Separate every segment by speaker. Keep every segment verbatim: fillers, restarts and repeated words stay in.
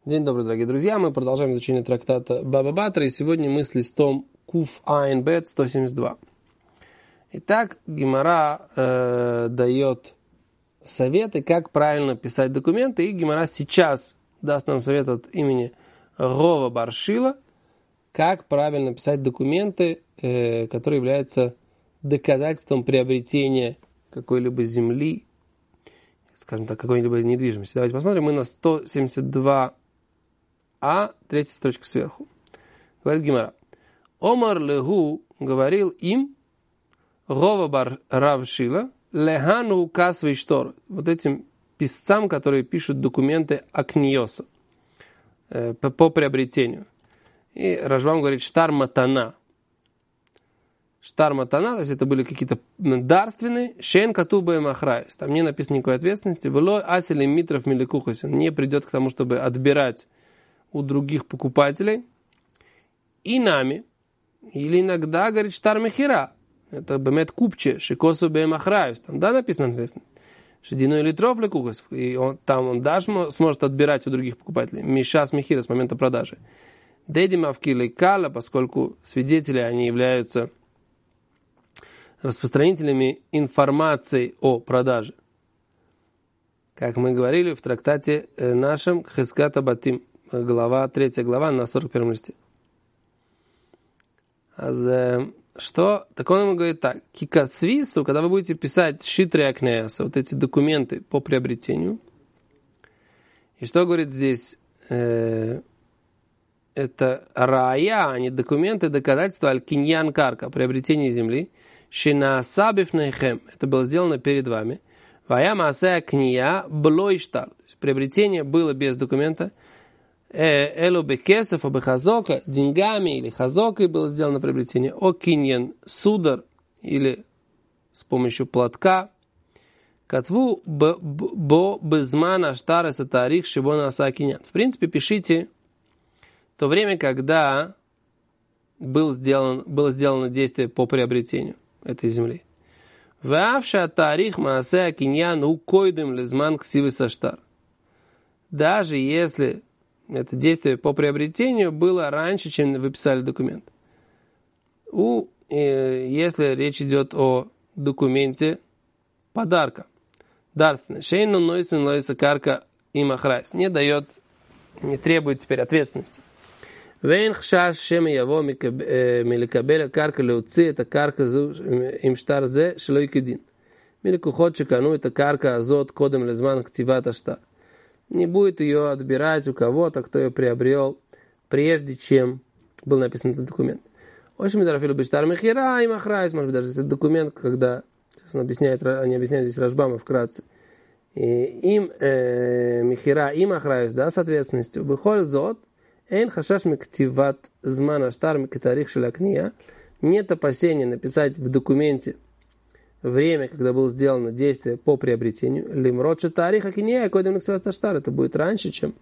Speaker 1: День добрый, дорогие друзья. Мы продолжаем изучение трактата Баба Батра, и сегодня мы с листом Куф Айн Бет сто семьдесят два. Итак, Гемара э, дает советы, как правильно писать документы, и Гемара сейчас даст нам совет от имени Рова бар Шила, как правильно писать документы, э, которые являются доказательством приобретения какой-либо земли, скажем так, какой-либо недвижимости. Давайте посмотрим. Мы на сто семьдесят два а, третья строчка сверху. Говорит Гемара. Омар леху говорил им, Рова бар Рав Шила, лехану касвей штор. Вот этим писцам, которые пишут документы акниоса, э, по, по приобретению. И Ражбам говорит штар матана. Штар матана, то есть это были какие-то дарственные, шен катуба им ахрайс. Там не написано никакой ответственности. Велой асили митров миликухас. Он не придет к тому, чтобы отбирать у других покупателей. И нами, или иногда, говорит, штар мехира. Это бемет купче, шикосу бем ахрайс. Там, да, написано ответственность. Шедино или троф лекухас. И он, там он даже сможет отбирать у других покупателей. Миша с мехира с момента продажи. Дедима в киле кала, поскольку свидетели, они являются распространителями информации о продаже. Как мы говорили в трактате нашем Хескат Абатим, глава, третья глава, на сорок первом листе. А что? Так он ему говорит так. Кикацвису, когда вы будете писать шитры акнеяса, вот эти документы по приобретению. И что говорит здесь? Э, это рая, а не документы, доказательства аль-киньян карка, приобретение земли. Шинаасабифнейхем. Это было сделано перед вами. Вая маасея кния блойштар. Приобретение было без документа. Элу бекесов, абы хазока, деньгами или хазокой было сделано приобретение. О киньян судар или с помощью платка. Катву бо безман аштар эс тарих шибона аса киньян. В принципе, пишите то время, когда был сделан, было сделано действие по приобретению этой земли. Ваавша тарих маасе киньян у койдем лезман ксивы саштар. Даже если это действие по приобретению было раньше, чем вы писали документ. У, э, если речь идет о документе подарка. Дарственный. Шейну нойсен лойса карка им ахрайс. Не дает, не требует теперь ответственности. Вейн хшаш шем яво миликабеля карка леуци это карка им штар зе шлой кедин. Миликухот шикану это карка азот кодем лезман ктивата штар. Не будет ее отбирать у кого-то, кто ее приобрел, прежде чем был написан этот документ. Очень мидрафилу биштар мехира и махрайс, может быть, даже этот документ, когда, сейчас он объясняет, они объясняют здесь Рашбама вкратце, и им э, мехира и махрайс, да, с ответственностью. Бехоль зот, эйн хашаш мективат змана штар мекатарих шелакния, нет опасения написать в документе время, когда было сделано действие по приобретению, лимротша тариха кинея койдем лексвата штар, это будет раньше, чем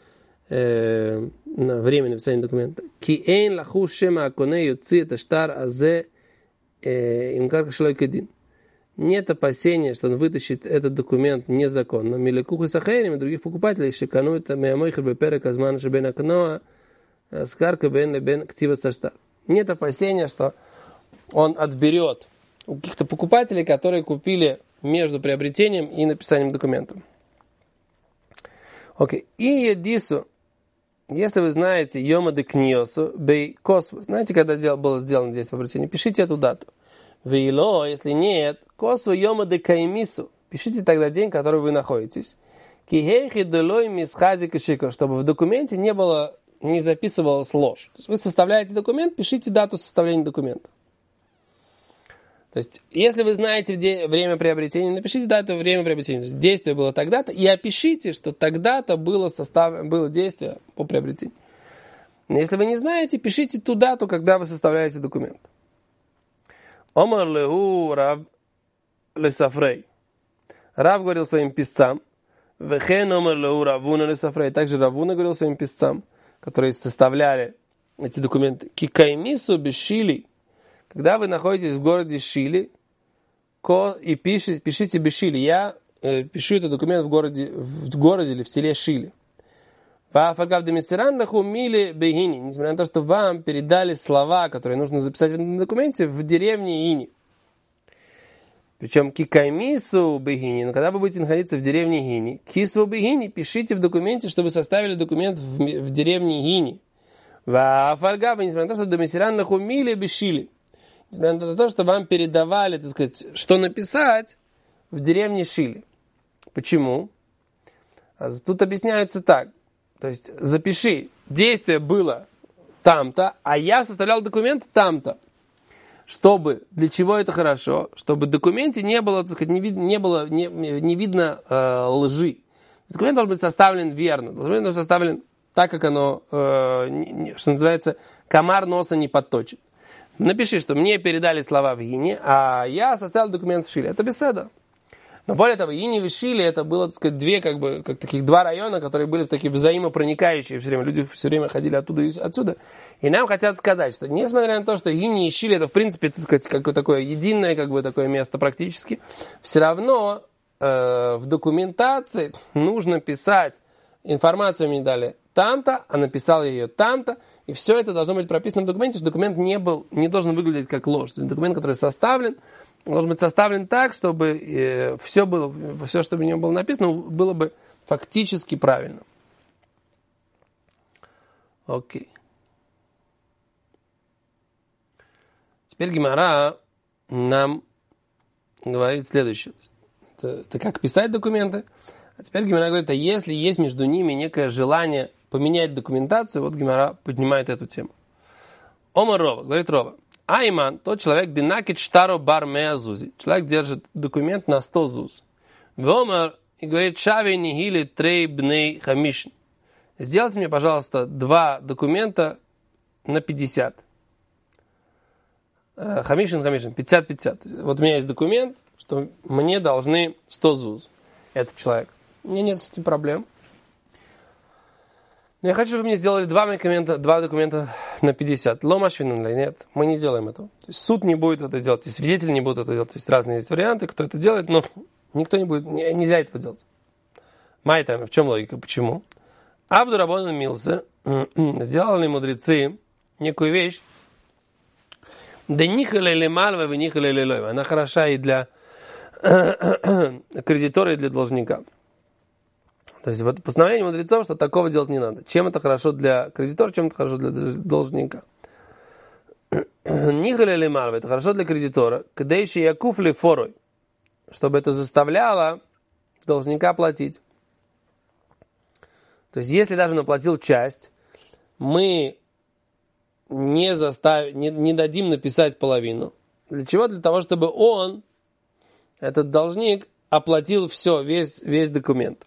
Speaker 1: э, на время написания документа. Ки эйн лаху шема аконе юци это штар азе имкарка шлой кедин. Нет опасения, что он вытащит этот документ незаконно. Миликуху сахейрим и других покупателей шиканует меамойхер беперек азман шебен акноа скарка бен лебен ктива саштар. Нет опасения, что он отберет у каких-то покупателей, которые купили между приобретением и написанием документа. Окей. И едису, если вы знаете йома де книосу бей косву, знаете, когда дело было сделано здесь приобретение, пишите эту дату. Вейло, если нет, косву йома де каймису, пишите тогда день, который вы находитесь. Кихейхи делой мисхази кишико, чтобы в документе не было, не записывалась ложь. То есть вы составляете документ, пишите дату составления документа. То есть, если вы знаете де- время приобретения, напишите дату, время приобретения. То есть, действие было тогда-то, и опишите, что тогда-то было, состав... было действие по приобретению. Но если вы не знаете, пишите ту дату, когда вы составляете документ. Омар леху рав лесафрей. Рав говорил своим писцам. Вехен омар леху равуна лесафрей. Также Равуна говорил своим писцам, которые составляли эти документы. Кикаймису бешили. Когда вы находитесь в городе Шили и пишите, пишите Бешили, я э, пишу этот документ в городе, в городе или в селе Шили. Несмотря на то, что вам передали слова, которые нужно записать в этом документе, в деревне Ини. Причем кикаймису бегини, но когда вы будете находиться в деревне Гини, кисву бегини, пишите в документе, что вы составили документ в, в деревне Гини. Вафальгава, несмотря на то, что домисиран нахумили бешили. Несмотря на то, что вам передавали, так сказать, что написать в деревне Шили. Почему? А тут объясняется так. То есть запиши, действие было там-то, а я составлял документ там-то. Чтобы, для чего это хорошо? Чтобы в документе не было, так сказать, не, вид, не, было, не, не видно э, лжи. Документ должен быть составлен верно. Должен быть составлен так, как оно, э, не, что называется, комар носа не подточит. Напиши, что мне передали слова в Гине, а я составил документ в Шиле. Это беседа. Но более того, Гини и Шиле это было, так сказать, две, как бы, как таких два района, которые были такие взаимопроникающие все время. Люди все время ходили оттуда и отсюда. И нам хотят сказать, что несмотря на то, что Гини и Шиле это, в принципе, так сказать, какое такое единое, как бы, такое место практически, все равно э, в документации нужно писать информацию мне дали там-то, а написал я ее там-то, и все это должно быть прописано в документе, что документ не был, не должен выглядеть как ложь. Документ, который составлен, должен быть составлен так, чтобы э, все, было, все, что в нем было написано, было бы фактически правильно. Окей. Теперь Гемара нам говорит следующее. Это, это как писать документы. А теперь Гемара говорит, а если есть между ними некое желание поменять документацию, вот Гемара поднимает эту тему. Омар Рова, говорит Рова. Айман, тот человек, динакит штаро бар меа зузи. Человек держит документ на сто зуз. Вомар и говорит, шави нигили трей бней хамишн. Сделайте мне, пожалуйста, два документа на пятьдесят. Хамишн, хамишн, пятьдесят пятьдесят. Вот у меня есть документ, что мне должны сто зуз. Этот человек. У меня нет с этим проблем. Но я хочу, чтобы мне сделали два документа, два документа на пятьдесят. Ломашвин или нет? Мы не делаем этого. То есть суд не будет это делать, и свидетели не будут это делать. То есть разные есть варианты, кто это делает, но никто не будет, нельзя этого делать. Майтайм, в чем логика? Почему? Абду Рабон Милса сделали мудрецы некую вещь. Да нихале ле мальва, вы нихале ле лойва. Она хороша и для кредитора, и для должника. То есть вот постановление мудрецов, что такого делать не надо. Чем это хорошо для кредитора, чем это хорошо для должника. Нихале ле мальва, это хорошо для кредитора. Кадейши якуфли форой, чтобы это заставляло должника платить. То есть если даже он оплатил часть, мы не, заставим, не, не дадим написать половину. Для чего? Для того, чтобы он, этот должник, оплатил все, весь, весь документ.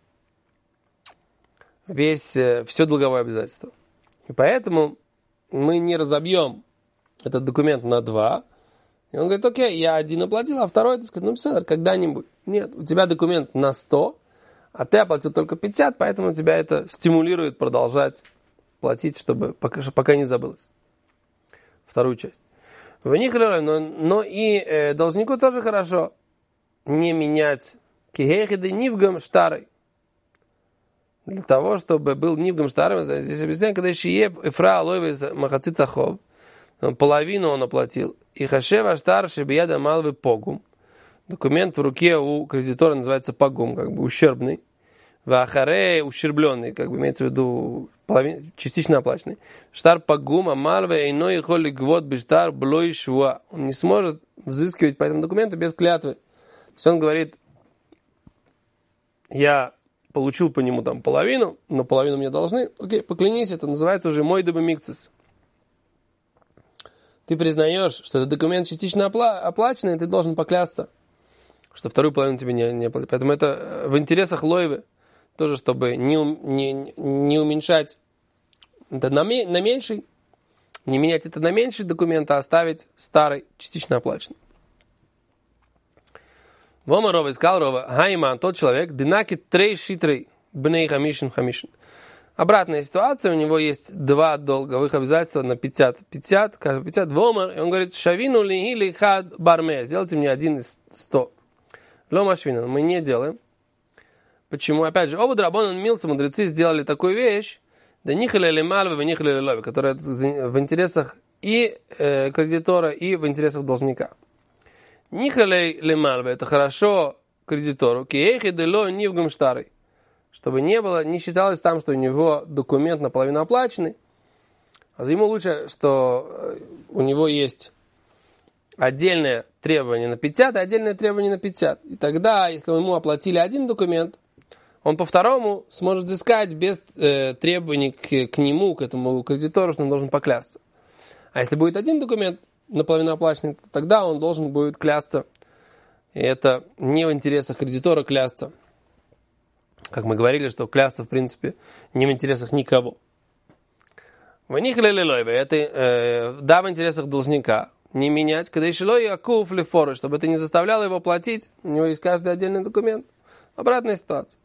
Speaker 1: Весь, все долговое обязательство. И поэтому мы не разобьем этот документ на два. И он говорит, окей, я один оплатил, а второй, так сказать, ну все, когда-нибудь. Нет, у тебя документ на сто, а ты оплатил только пятьдесят, поэтому тебя это стимулирует продолжать платить, чтобы пока, пока не забылось. Вторую часть. В них, но, но и э, должнику тоже хорошо не менять кихехиды нивгам старый. Для того, чтобы был нивгам старым, здесь объясняем, когда шиеб эфра алойвез махацитахов, половину он оплатил. И хашева штар шебияда малвы погум. Документ в руке у кредитора называется погум, как бы ущербный. Вахаре ущербленный, как бы имеется в виду половин, частично оплаченный. Штар погум, а малве иной холли гвот биштар блой шва. Он не сможет взыскивать по этому документу без клятвы. То есть он говорит, я получил по нему там половину, но половину мне должны. Окей, поклянись, это называется уже мой дебамикцис. Ты признаешь, что этот документ частично опла- оплаченный, и ты должен поклясться, что вторую половину тебе не, не оплатить. Поэтому это в интересах лойвы тоже, чтобы не, не, не уменьшать это на, на меньший, не менять это на меньший документ, а оставить старый, частично оплаченный. Вома Рова искал Рова, Гайман, тот человек, динаки трей шитрей, бней хамишин хамишин. Обратная ситуация, у него есть два долговых обязательства на пятьдесят, пятьдесят, каждый пятьдесят, вомар, и он говорит, шавину ли или хад барме, сделайте мне один из сто. Лома швина, мы не делаем. Почему? Опять же, оба драбонан милса, мудрецы сделали такую вещь, да нихали ли мальвы, нихали ли лови, которая в интересах и э, кредитора, и в интересах должника. Нихали ли мальвы, это хорошо кредитору, киехи дело нивгам штарый, чтобы не было, не считалось там, что у него документ наполовину оплаченный, а ему лучше, что у него есть отдельное требование на пятьдесят, и отдельное требование на пятьдесят. И тогда, если ему оплатили один документ, он по второму сможет взыскать без э, требований к, к нему, к этому кредитору, что он должен поклясться. А если будет один документ наполовину оплаченный, то тогда он должен будет клясться. И это не в интересах кредитора клясться. Как мы говорили, что клясться, в принципе, не в интересах никого. В них лелелойбе, это э, да, в интересах должника. Не менять, когда еще лой акуф лефоры, чтобы это не заставляло его платить. У него есть каждый отдельный документ. Обратная ситуация.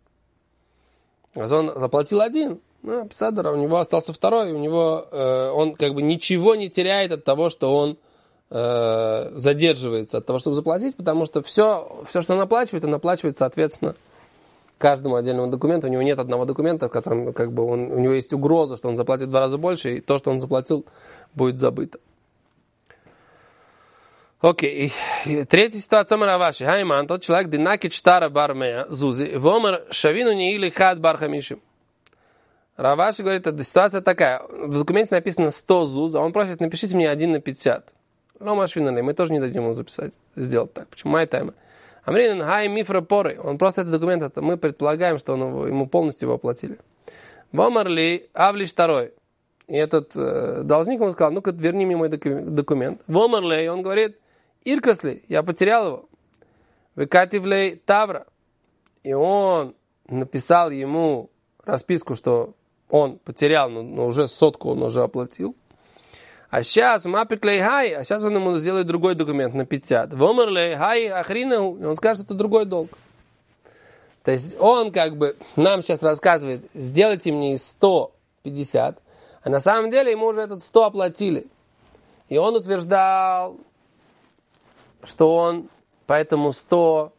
Speaker 1: Он заплатил один, ну, писадора, у него остался второй, у него э, он как бы ничего не теряет от того, что он э, задерживается от того, чтобы заплатить, потому что все, все, что он оплачивает, он оплачивает, соответственно, каждому отдельному документу. У него нет одного документа, в котором как бы он, у него есть угроза, что он заплатит в два раза больше, и то, что он заплатил, будет забыто. Окей. Okay. Третья ситуация Раваши. Хайман, тот человек, динакит штара бармея, зузи, вомер шавину не или хад бархамишим. Раваши говорит, эта ситуация такая. В документе написано сто зуз, а он просит, напишите мне один на пятьдесят. Но машвинали, мы тоже не дадим ему записать, сделать так. Почему? Май тайма. Амринен хай мифра поры. Он просто этот документ, это мы предполагаем, что он его, ему полностью его оплатили. Вомерли авлиш второй. И этот э, должник ему сказал, ну-ка верни мне мой документ. Вомерли, он говорит, Иркасли, я потерял его. Выкативлей Тавра. И он написал ему расписку, что он потерял, но, но уже сотку он уже оплатил. А сейчас мапиклей хай, а сейчас он ему сделает другой документ на пятьдесят. Вомерлей хай ахринау, и он скажет, это другой долг. То есть он как бы нам сейчас рассказывает, сделайте мне из сто пятьдесят, а на самом деле ему уже этот сто оплатили. И он утверждал, что он поэтому сто,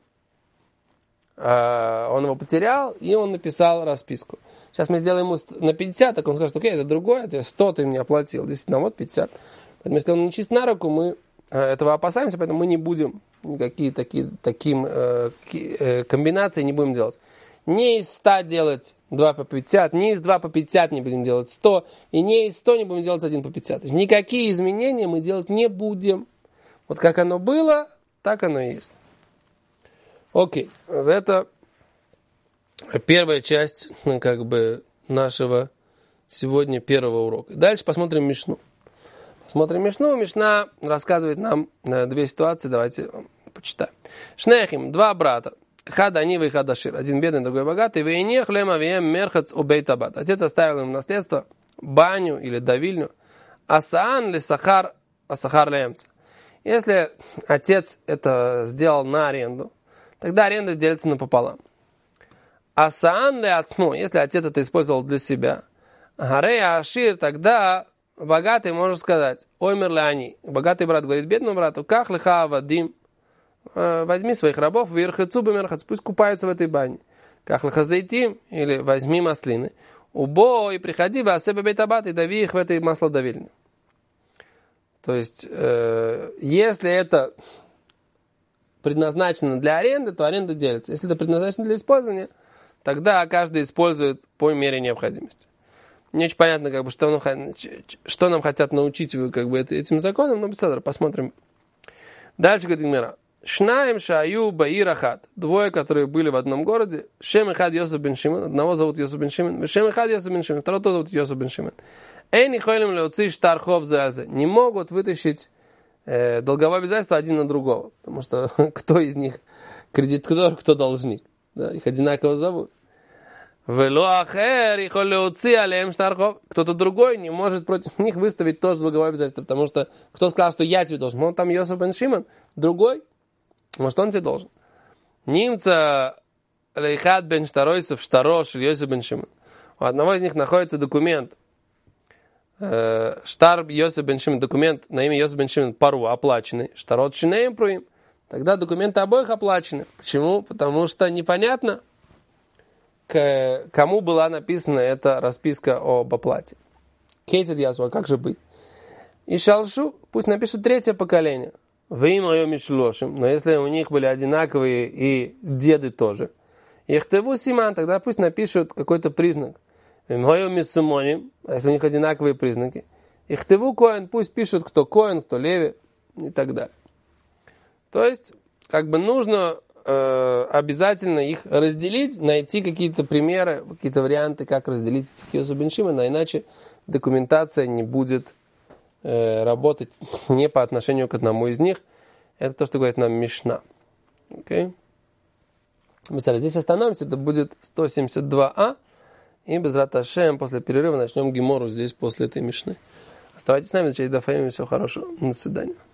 Speaker 1: э, он его потерял, и он написал расписку. Сейчас мы сделаем ему на пятьдесят, так он скажет, окей, это другое, это сто ты мне оплатил, действительно, вот пятьдесят. Поэтому если он не чист на руку, мы э, этого опасаемся, поэтому мы не будем никакие такие, таким э, э, комбинации не будем делать. Не из ста делать два по пятьдесят, не из два по пятьдесят не будем делать сто, и не из сто не будем делать один по пятьдесят. То есть никакие изменения мы делать не будем. Вот как оно было, так оно и есть. Окей. Это первая часть, ну, как бы, нашего сегодня первого урока. Дальше посмотрим Мишну. Посмотрим Мишну. Мишна рассказывает нам две ситуации. Давайте почитаем. Шнехим, два брата. Хада Анива и Хада Шир. Один бедный, другой богатый. Вейнех лема веем мерхац убейтабад. Отец оставил им наследство баню или давильню. Асаан ли сахар, асахар лемца. Если отец это сделал на аренду, тогда аренда делится напополам. А саан ли ацмо, если отец это использовал для себя, гарея ашир, тогда богатый может сказать, оймер ли они. Богатый брат говорит бедному брату, ках лиха вадим, возьми своих рабов, вирхацу бемерхац, пусть купаются в этой бане. Ках лиха зайтим, или возьми маслины, убо и приходи в асебе бейтабат и дави их в этой маслодавильне. То есть, э, если это предназначено для аренды, то аренда делится. Если это предназначено для использования, тогда каждый использует по мере необходимости. Не очень понятно, как бы, что, нам, что нам хотят научить как бы, этим законом, но быстро посмотрим. Дальше говорит Гмара. Шнаем шаю баирахат. Двое, которые были в одном городе. Шем и хад Йосеф бен Шимон. Одного зовут Йосеф бен Шимон. Шем и хад Йосеф бен Шимон. Второго тоже зовут Йосеф бен Шимон. Не могут вытащить э, долговое обязательство один на другого. Потому что кто из них кредитор, кто должник. Да, их одинаково зовут. Кто-то другой не может против них выставить тоже долговое обязательство. Потому что кто сказал, что я тебе должен? Он там Йосеф бен Шимон. Другой. Может, он тебе должен. Нимца лейхат бен штаройсов штарош Йосеф бен Шимон. У одного из них находится документ. Штар Йосеф бен Шимон, документ на имя Йосеф бен Шимон пару оплаченный. Штарот шинеем пруим. Тогда документы обоих оплачены. Почему? Потому что непонятно. к кому была написана эта расписка об оплате. Кейтед Ясуа, как же быть? И Шалшу, пусть напишут третье поколение. Вы им моем Мишлошим, но если у них были одинаковые и деды тоже. Ихтеву Симан, тогда пусть напишут какой-то признак. Моем Миссумоним, а если у них одинаковые признаки. Ихтеву Коэн, пусть пишут, кто Коэн, кто Леви и так далее. То есть, как бы нужно э, обязательно их разделить, найти какие-то примеры, какие-то варианты, как разделить этих Йосеф бен Шимон, а иначе документация не будет э, работать не по отношению к одному из них. Это то, что говорит нам Мишна. Okay? Здесь остановимся, это будет сто семьдесят два а, и без раташем после перерыва начнем Гемору здесь после этой Мишны. Оставайтесь с нами, через Дафаим, всего хорошего. До свидания.